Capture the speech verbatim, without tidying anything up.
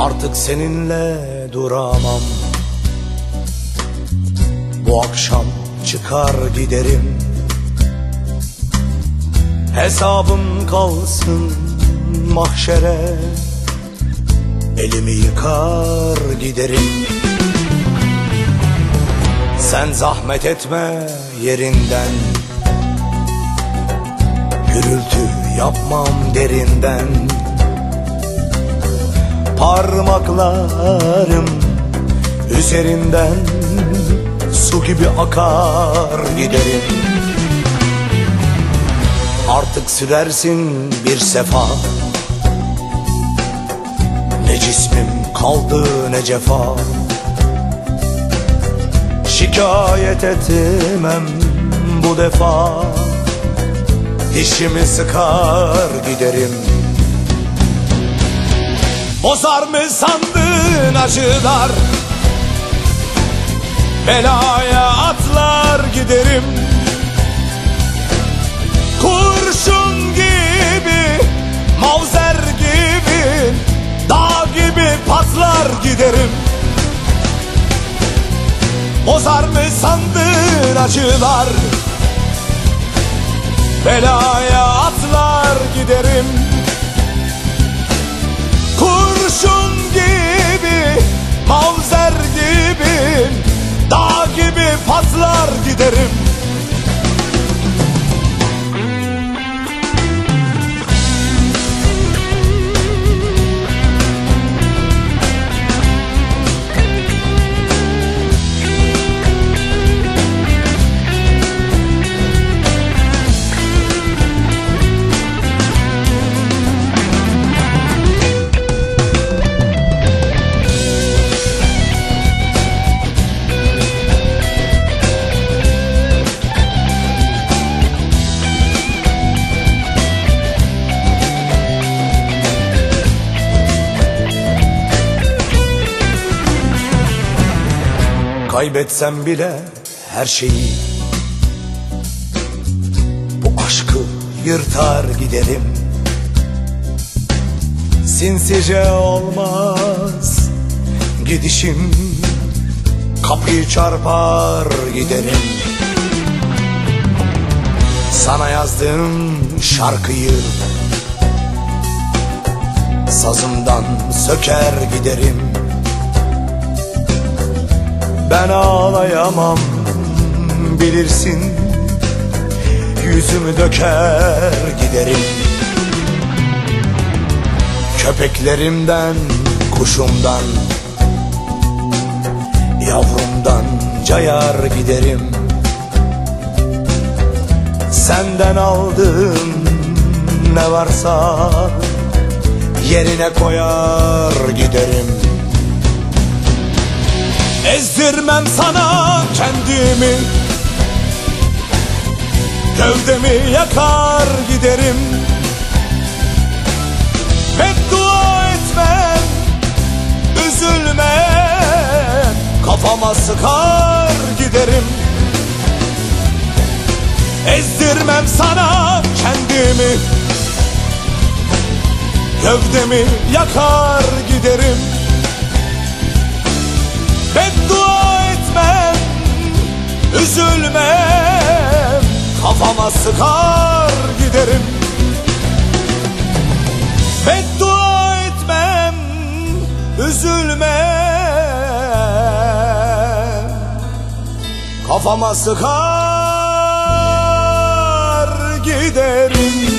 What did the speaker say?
Artık seninle duramam. Bu akşam çıkar giderim. Hesabım kalsın mahşere. Elimi yıkar giderim. Sen zahmet etme yerinden. Gürültü yapmam derinden. Parmaklarım üzerinden su gibi akar giderim. Artık sürersin bir sefa. Ne cismim kaldı ne cefa. Şikayet etmem bu defa. Dişimi sıkar giderim. Bozar mı sandın acılar? Belaya atlar giderim. Kurşun gibi, mavzer gibi, dağ gibi patlar giderim. Bozar mı sandın acılar? Belaya atlar giderim. Kurşun gibi, mavzer gibi, dağ gibi patlar giderim. Kaybetsem bile her şeyi, bu aşkı yırtar giderim. Sinsice olmaz gidişim, kapıyı çarpar giderim. Sana yazdığım şarkıyı sazımdan söker giderim. Ben ağlayamam bilirsin, yüzümü döker giderim. Köpeklerimden, kuşumdan, yavrumdan cayar giderim. Senden aldığım ne varsa yerine koyar giderim. Ezdirmem sana kendimi, gövdemi yakar giderim. Beddua etmem, üzülmem, kafama sıkar giderim. Ezdirmem sana kendimi, gövdemi yakar giderim. Beddua etmem, üzülmem, kafama sıkar giderim. Beddua etmem, üzülmem, kafama sıkar giderim.